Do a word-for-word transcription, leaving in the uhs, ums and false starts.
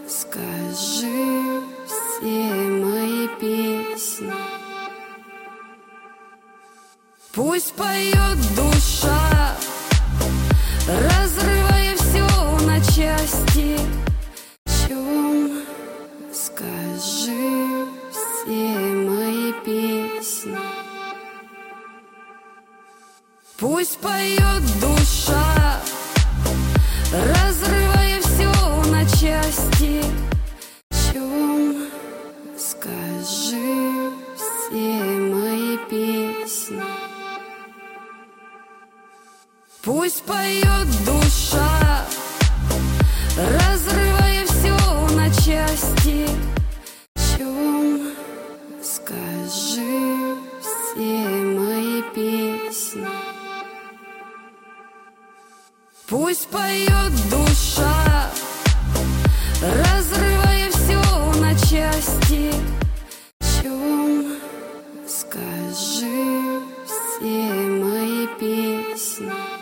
Скажи все мои песни. Пусть поет душа, разрывая все на части. В чем, скажи все мои песни. Пусть поет душа, разрывая все на части. В чем, скажи все мои песни. Пусть поет душа, разрывая все на части. В чем, скажи все мои песни. Пусть поет душа, разрывая все на части. В чем, скажи все мои песни.